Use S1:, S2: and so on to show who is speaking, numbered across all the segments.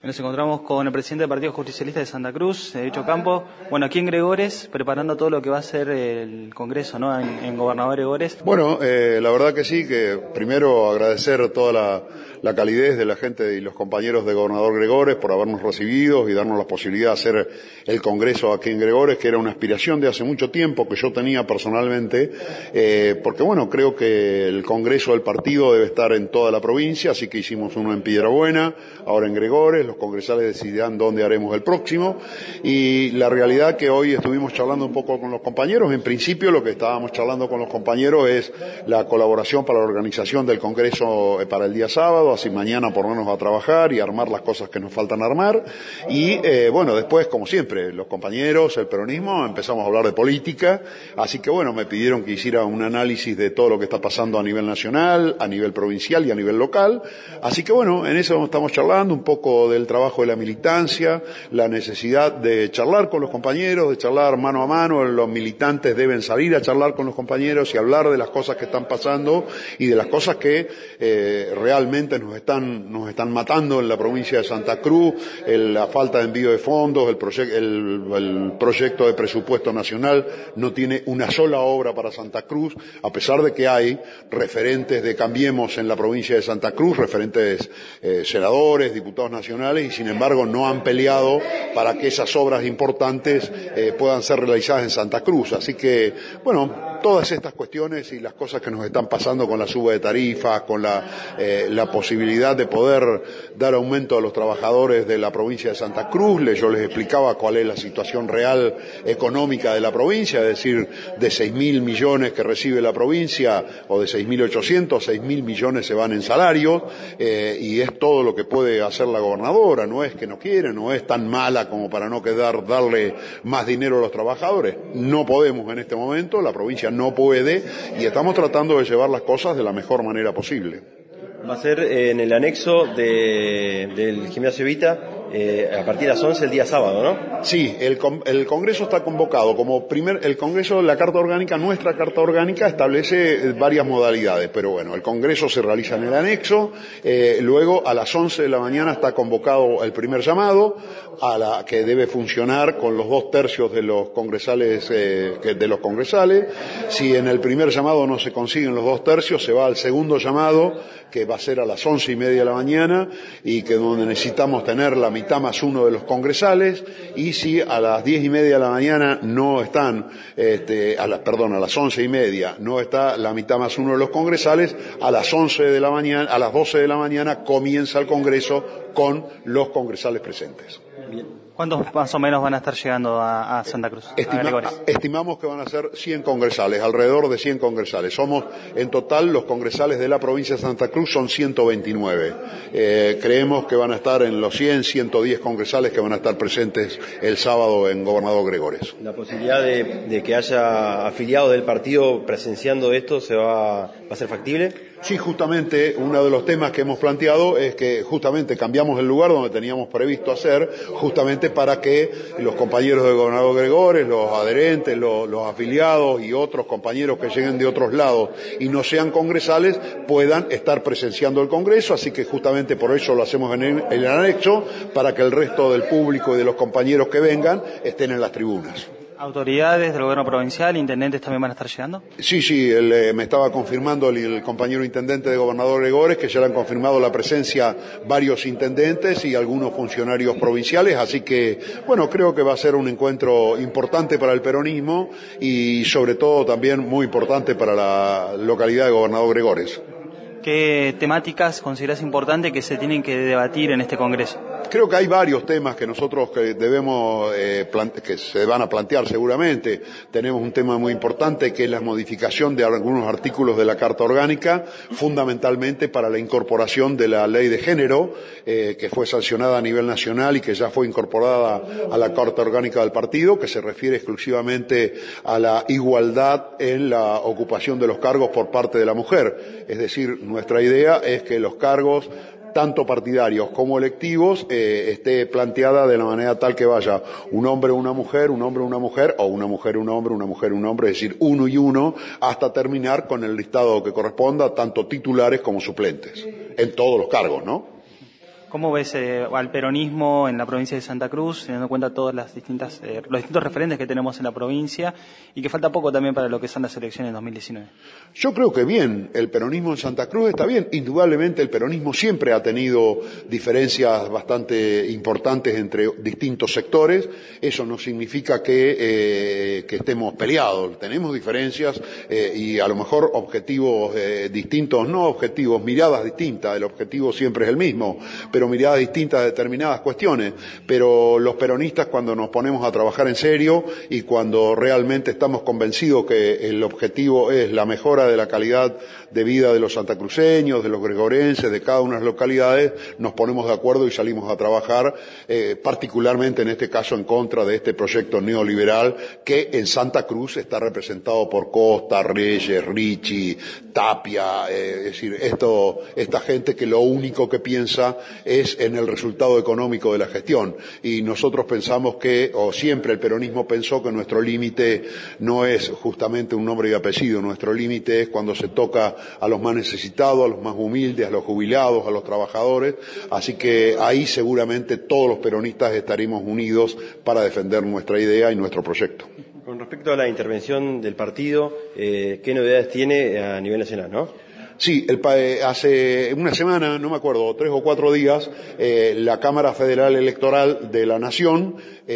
S1: Nos encontramos con el presidente del Partido Justicialista de Santa Cruz, de dicho campo. Bueno, aquí en Gregores, preparando todo lo que va a ser el Congreso, ¿no? En Gobernador Gregores.
S2: Bueno, la verdad que sí, que primero agradecer toda la calidez de la gente y los compañeros de Gobernador Gregores por habernos recibido y darnos la posibilidad de hacer el Congreso aquí en Gregores, que era una aspiración de hace mucho tiempo que yo tenía personalmente, porque bueno, creo que el Congreso del partido debe estar en toda la provincia, así que hicimos uno en Piedrabuena, ahora en Gregores. Los congresales decidirán dónde haremos el próximo, y la realidad que hoy estuvimos charlando un poco con los compañeros. En principio lo que estábamos charlando con los compañeros es la colaboración para la organización del Congreso para el día sábado, así mañana ponernos a trabajar y armar las cosas que nos faltan armar, y bueno, después como siempre, los compañeros, el peronismo, empezamos a hablar de política, así que bueno, me pidieron que hiciera un análisis de todo lo que está pasando a nivel nacional, a nivel provincial y a nivel local, así que bueno, en eso estamos charlando un poco del trabajo de la militancia, la necesidad de charlar con los compañeros, de charlar mano a mano. Los militantes deben salir a charlar con los compañeros y hablar de las cosas que están pasando y de las cosas que realmente nos están matando en la provincia de Santa Cruz, la falta de envío de fondos, el proyecto de presupuesto nacional no tiene una sola obra para Santa Cruz, a pesar de que hay referentes de Cambiemos en la provincia de Santa Cruz, referentes senadores, diputados nacionales, y sin embargo no han peleado para que esas obras importantes puedan ser realizadas en Santa Cruz. Así que, bueno, todas estas cuestiones y las cosas que nos están pasando con la suba de tarifas, con la posibilidad de poder dar aumento a los trabajadores de la provincia de Santa Cruz, yo les explicaba cuál es la situación real económica de la provincia, es decir, de 6.000 millones que recibe la provincia, o de 6.800, 6.000 millones se van en salarios, y es todo lo que puede hacer la gobernadora. No es que no quiere, no es tan mala como para no darle más dinero a los trabajadores. No podemos en este momento, la provincia no puede, y estamos tratando de llevar las cosas de la mejor manera posible.
S3: Va a ser en el anexo del Gimnasio Evita, a partir de las 11 el día sábado, ¿no?
S2: Sí, el Congreso está convocado como el Congreso, la Carta Orgánica, nuestra Carta Orgánica establece varias modalidades, pero bueno, el Congreso se realiza en el anexo, luego a las 11 de la mañana está convocado el primer llamado, que debe funcionar con los 2/3 de los congresales, Si en el primer llamado no se consiguen los 2/3, se va al segundo llamado, que va a ser a las 11:30 de la mañana, y que donde necesitamos tener la mitad más uno de los congresales, y si a las 10:30 de la mañana no están, a las 11:30 no está la mitad más uno de los congresales, a las 12 de la mañana comienza el Congreso con los congresales presentes.
S1: Bien. ¿Cuántos más o menos van a estar llegando a Santa Cruz?
S2: Estimamos que van a ser 100 congresales, alrededor de 100 congresales. Somos, en total, los congresales de la provincia de Santa Cruz son 129. Creemos que van a estar en los 110 congresales que van a estar presentes el sábado en Gobernador Gregores.
S3: ¿La posibilidad de que haya afiliados del partido presenciando esto va a ser factible?
S2: Sí, justamente uno de los temas que hemos planteado es que justamente cambiamos el lugar donde teníamos previsto hacer, justamente para que los compañeros de Gobernador Gregores, los adherentes, los afiliados y otros compañeros que lleguen de otros lados y no sean congresales puedan estar presenciando el Congreso, así que justamente por eso lo hacemos en el anexo, para que el resto del público y de los compañeros que vengan estén en las tribunas.
S1: ¿Autoridades del gobierno provincial, intendentes también van a estar llegando?
S2: Sí, me estaba confirmando el compañero intendente de Gobernador Gregores que ya le han confirmado la presencia varios intendentes y algunos funcionarios provinciales, así que, bueno, creo que va a ser un encuentro importante para el peronismo y sobre todo también muy importante para la localidad de Gobernador Gregores.
S1: ¿Qué temáticas consideras importantes que se tienen que debatir en este Congreso?
S2: Creo que hay varios temas que nosotros que se van a plantear seguramente. Tenemos un tema muy importante que es la modificación de algunos artículos de la Carta Orgánica, fundamentalmente para la incorporación de la ley de género, que fue sancionada a nivel nacional y que ya fue incorporada a la Carta Orgánica del partido, que se refiere exclusivamente a la igualdad en la ocupación de los cargos por parte de la mujer. Es decir, nuestra idea es que los cargos tanto partidarios como electivos, esté planteada de la manera tal que vaya un hombre o una mujer, un hombre o una mujer, o una mujer un hombre, una mujer un hombre, es decir, uno y uno, hasta terminar con el listado que corresponda, tanto titulares como suplentes, en todos los cargos, ¿no?
S1: ¿Cómo ves al peronismo en la provincia de Santa Cruz, teniendo en cuenta todas las distintos referentes que tenemos en la provincia y que falta poco también para lo que son las elecciones en 2019?
S2: Yo creo que bien, el peronismo en Santa Cruz está bien. Indudablemente el peronismo siempre ha tenido diferencias bastante importantes entre distintos sectores. Eso no significa que estemos peleados. Tenemos diferencias y a lo mejor objetivos distintos, no objetivos, miradas distintas. El objetivo siempre es el mismo, pero miradas distintas a determinadas cuestiones. Pero los peronistas, cuando nos ponemos a trabajar en serio y cuando realmente estamos convencidos que el objetivo es la mejora de la calidad de vida de los santacruceños, de los gregorenses, de cada una de las localidades, nos ponemos de acuerdo y salimos a trabajar, particularmente en este caso en contra de este proyecto neoliberal que en Santa Cruz está representado por Costa, Reyes, Ricci, Tapia, es decir, esta gente que lo único que piensa es en el resultado económico de la gestión. Y nosotros pensamos o siempre el peronismo pensó que nuestro límite no es justamente un nombre y apellido, nuestro límite es cuando se toca a los más necesitados, a los más humildes, a los jubilados, a los trabajadores. Así que ahí seguramente todos los peronistas estaremos unidos para defender nuestra idea y nuestro proyecto.
S3: Con respecto a la intervención del partido, ¿qué novedades tiene a nivel nacional, no?
S2: Sí, hace una semana, no me acuerdo, 3 o 4 días, la Cámara Federal Electoral de la Nación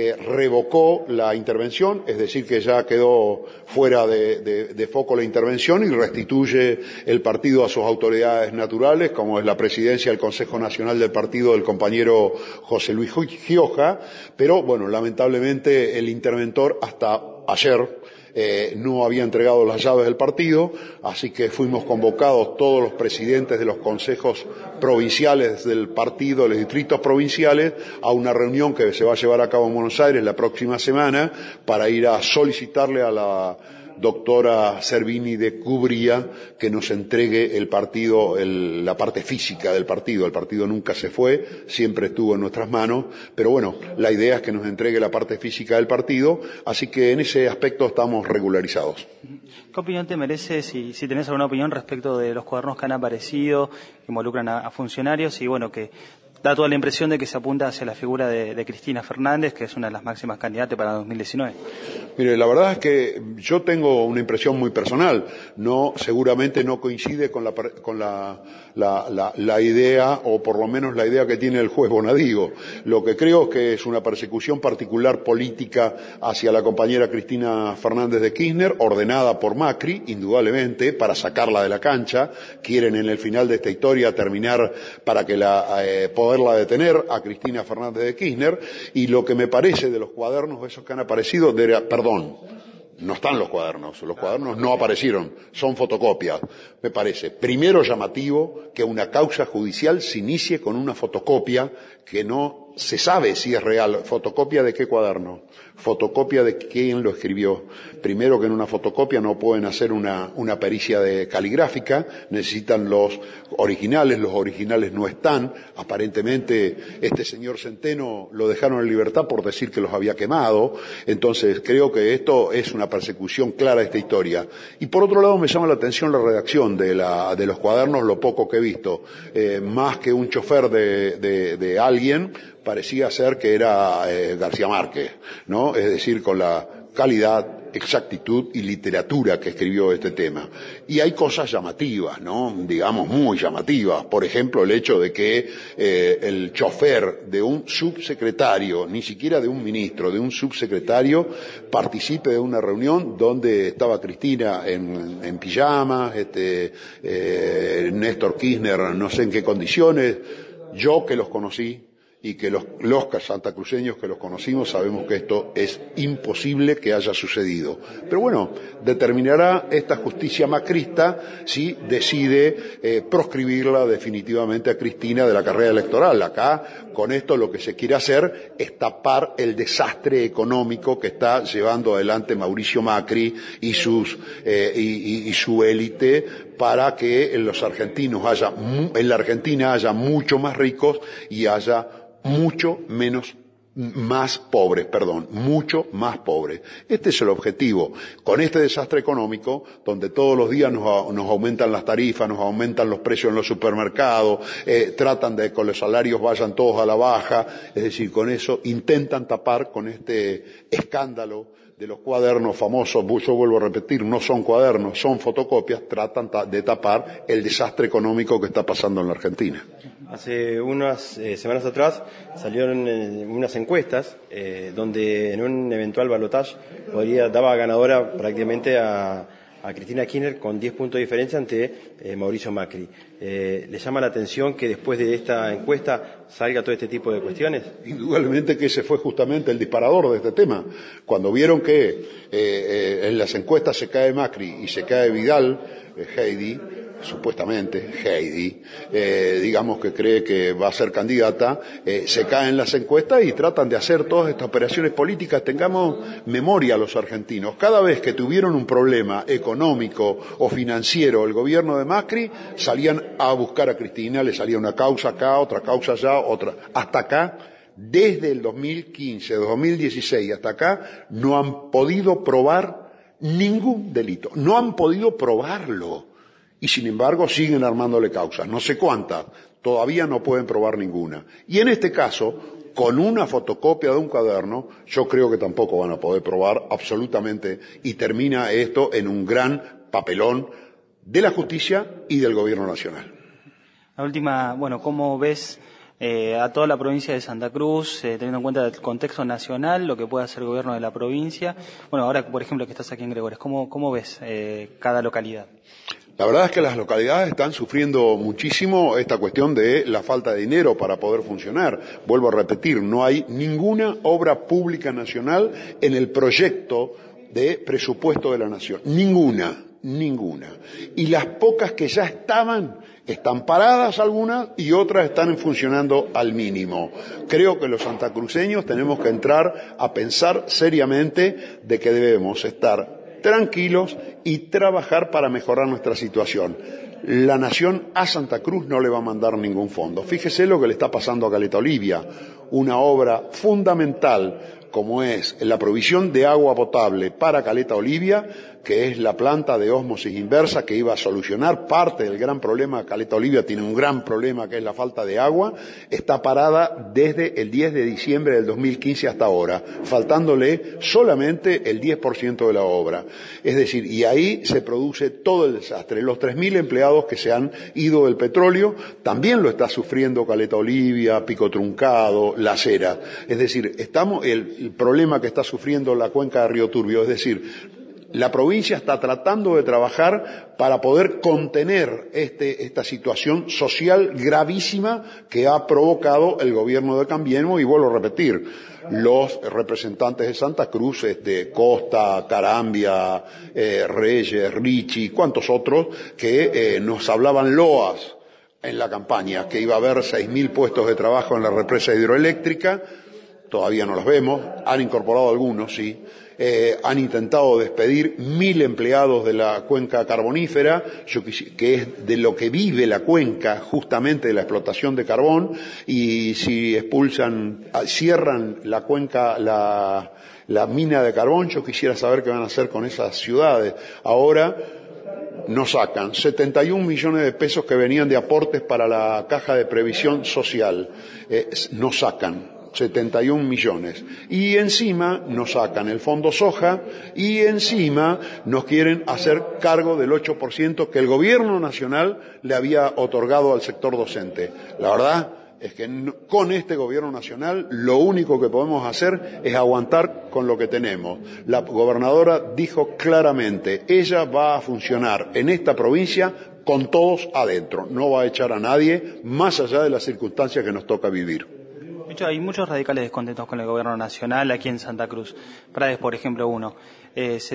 S2: revocó la intervención, es decir, que ya quedó fuera de foco la intervención y restituye el partido a sus autoridades naturales, como es la presidencia del Consejo Nacional del Partido del compañero José Luis Gioja, pero bueno, lamentablemente el interventor hasta ayer no había entregado las llaves del partido, así que fuimos convocados todos los presidentes de los consejos provinciales del partido, de los distritos provinciales, a una reunión que se va a llevar a cabo en Buenos Aires la próxima semana para ir a solicitarle a la doctora Servini de Cubría que nos entregue el partido, la parte física del partido. El partido nunca se fue, siempre estuvo en nuestras manos, pero bueno, la idea es que nos entregue la parte física del partido, así que en ese aspecto estamos regularizados.
S1: ¿Qué opinión te merece, si tenés alguna opinión respecto de los cuadernos que han aparecido, que involucran a funcionarios y bueno, que da toda la impresión de que se apunta hacia la figura de Cristina Fernández, que es una de las máximas candidatas para 2019?
S2: Mire, la verdad es que yo tengo una impresión muy personal. Seguramente no coincide con la idea, o por lo menos la idea que tiene el juez Bonadigo. Lo que creo es que es una persecución particular política hacia la compañera Cristina Fernández de Kirchner, ordenada por Macri, indudablemente, para sacarla de la cancha. Quieren en el final de esta historia terminar para que poderla detener a Cristina Fernández de Kirchner. Y lo que me parece de los cuadernos esos que han aparecido, no están los cuadernos no aparecieron, son fotocopias. Me parece, primero, llamativo que una causa judicial se inicie con una fotocopia que no se sabe si es real. ¿Fotocopia de qué cuaderno? ¿Fotocopia de quién lo escribió? Primero, que en una fotocopia no pueden hacer una pericia caligráfica, necesitan los originales no están. Aparentemente este señor Centeno lo dejaron en libertad por decir que los había quemado. Entonces creo que esto es una persecución clara de esta historia. Y por otro lado me llama la atención la redacción de los cuadernos, lo poco que he visto. Más que un chofer de alguien, parecía ser que era García Márquez, ¿no? Es decir, con la calidad, exactitud y literatura que escribió este tema. Y hay cosas llamativas, ¿no? Digamos, muy llamativas. Por ejemplo, el hecho de que el chofer de un subsecretario, ni siquiera de un ministro, de un subsecretario, participe de una reunión donde estaba Cristina en pijama, Néstor Kirchner, no sé en qué condiciones. Yo, que los conocí, y que los santacruceños que los conocimos sabemos que esto es imposible que haya sucedido. Pero bueno, determinará esta justicia macrista si decide proscribirla definitivamente a Cristina de la carrera electoral. Acá, con esto, lo que se quiere hacer es tapar el desastre económico que está llevando adelante Mauricio Macri y su élite, para que en la Argentina haya mucho más ricos y haya mucho menos más pobres, mucho más pobres. Este es el objetivo. Con este desastre económico, donde todos los días nos aumentan las tarifas, nos aumentan los precios en los supermercados, tratan de que los salarios vayan todos a la baja, es decir, con eso intentan tapar con este escándalo de los cuadernos famosos, yo vuelvo a repetir, no son cuadernos, son fotocopias, tratan de tapar el desastre económico que está pasando en la Argentina.
S3: Hace unas semanas atrás salieron unas encuestas donde en un eventual balotaje daba ganadora prácticamente a Cristina Kirchner con 10 puntos de diferencia ante Mauricio Macri. ¿Le llama la atención que después de esta encuesta salga todo este tipo de cuestiones?
S2: Indudablemente que ese fue justamente el disparador de este tema. Cuando vieron que en las encuestas se cae Macri y se cae Vidal, Heidi, digamos que cree que va a ser candidata, se caen las encuestas y tratan de hacer todas estas operaciones políticas. Tengamos memoria los argentinos. Cada vez que tuvieron un problema económico o financiero el gobierno de Macri, salían a buscar a Cristina, le salía una causa acá, otra causa allá, otra. Hasta acá, desde el 2015, 2016 hasta acá, no han podido probar ningún delito. No han podido probarlo. Y sin embargo siguen armándole causas, no sé cuántas, todavía no pueden probar ninguna. Y en este caso, con una fotocopia de un cuaderno, yo creo que tampoco van a poder probar absolutamente, y termina esto en un gran papelón de la justicia y del gobierno nacional.
S1: La última, ¿cómo ves a toda la provincia de Santa Cruz, teniendo en cuenta el contexto nacional, lo que puede hacer el gobierno de la provincia? Ahora, por ejemplo, que estás aquí en Gregores, ¿cómo ves cada localidad?
S2: La verdad es que las localidades están sufriendo muchísimo esta cuestión de la falta de dinero para poder funcionar. Vuelvo a repetir, no hay ninguna obra pública nacional en el proyecto de presupuesto de la Nación. Ninguna. Y las pocas que ya están paradas algunas y otras están funcionando al mínimo. Creo que los santacruceños tenemos que entrar a pensar seriamente de que debemos estar tranquilos y trabajar para mejorar nuestra situación. La Nación a Santa Cruz no le va a mandar ningún fondo. Fíjese lo que le está pasando a Caleta Olivia, una obra fundamental como es la provisión de agua potable para Caleta Olivia, que es la planta de ósmosis inversa que iba a solucionar parte del gran problema. Caleta Olivia tiene un gran problema que es la falta de agua, está parada desde el 10 de diciembre del 2015 hasta ahora, faltándole solamente el 10% de la obra. Es decir, y ahí se produce todo el desastre. Los 3.000 empleados que se han ido del petróleo, también lo está sufriendo Caleta Olivia, Pico Truncado, La Cera. Es decir, el problema que está sufriendo la cuenca de Río Turbio, es decir, la provincia está tratando de trabajar para poder contener esta situación social gravísima que ha provocado el gobierno de Cambiemos, y vuelvo a repetir, los representantes de Santa Cruz, Costa, Carambia, Reyes, Ricci, cuantos otros que nos hablaban loas en la campaña, que iba a haber 6.000 puestos de trabajo en la represa hidroeléctrica. Todavía no los vemos, han incorporado algunos, sí. Han intentado despedir 1.000 empleados de la cuenca carbonífera, que es de lo que vive la cuenca, justamente de la explotación de carbón, y si cierran la cuenca, la mina de carbón, yo quisiera saber qué van a hacer con esas ciudades. Ahora nos sacan 71 millones de pesos que venían de aportes para la caja de previsión social, nos sacan 71 millones. Y encima nos sacan el fondo soja y encima nos quieren hacer cargo del 8% que el gobierno nacional le había otorgado al sector docente. La verdad es que con este gobierno nacional lo único que podemos hacer es aguantar con lo que tenemos. La gobernadora dijo claramente, ella va a funcionar en esta provincia con todos adentro, no va a echar a nadie más allá de las circunstancias que nos toca vivir.
S1: De hecho, hay muchos radicales descontentos con el gobierno nacional aquí en Santa Cruz. Prades, por ejemplo, uno. Se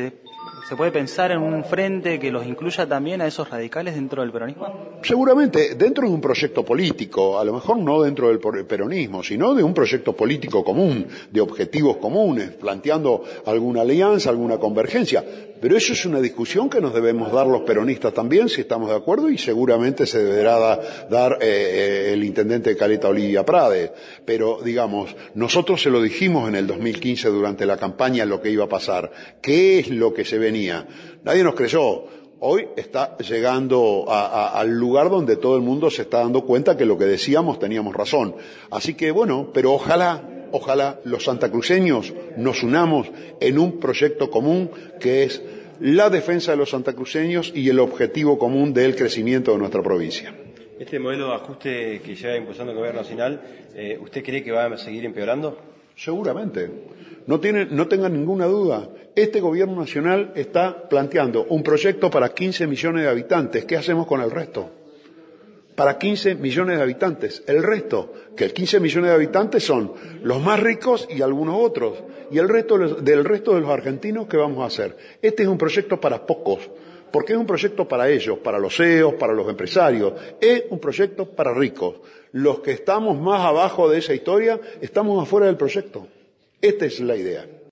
S1: ¿Se puede pensar en un frente que los incluya también a esos radicales dentro del peronismo?
S2: Seguramente dentro de un proyecto político, a lo mejor no dentro del peronismo, sino de un proyecto político común, de objetivos comunes, planteando alguna alianza, alguna convergencia. Pero eso es una discusión que nos debemos dar los peronistas también, si estamos de acuerdo, y seguramente se deberá dar el intendente de Caleta, Olivia Prades. Pero, digamos, nosotros se lo dijimos en el 2015 durante la campaña lo que iba a pasar. ¿Qué es lo que se venía? Nadie nos creyó. Hoy está llegando al lugar donde todo el mundo se está dando cuenta que lo que decíamos teníamos razón. Así que, bueno, pero ojalá los santacruceños nos unamos en un proyecto común que es la defensa de los santacruceños y el objetivo común del crecimiento de nuestra provincia.
S3: Este modelo de ajuste que lleva impulsando el Gobierno Nacional, ¿usted cree que va a seguir empeorando?
S2: Seguramente. No tengan ninguna duda. Este Gobierno Nacional está planteando un proyecto para 15 millones de habitantes. ¿Qué hacemos con el resto? Para 15 millones de habitantes. El resto, que el 15 millones de habitantes son los más ricos y algunos otros. Y el resto del resto de los argentinos, ¿qué vamos a hacer? Este es un proyecto para pocos, porque es un proyecto para ellos, para los CEOs, para los empresarios. Es un proyecto para ricos. Los que estamos más abajo de esa historia, estamos afuera del proyecto. Esta es la idea.